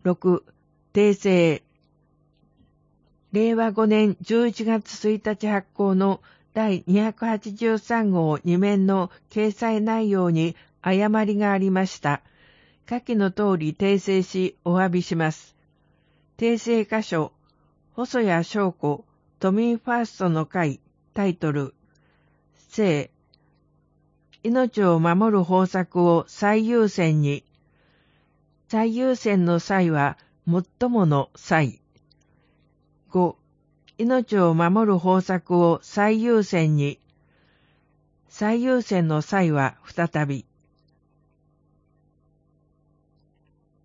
6、訂正。令和5年11月1日発行の第283号2面の掲載内容に誤りがありました。下記の通り訂正しお詫びします。訂正箇所、細谷翔子、都民ファーストの会、タイトル、生、命を守る方策を最優先に、最優先の際は最もの際。5、命を守る方策を最優先に、最優先の際は再び。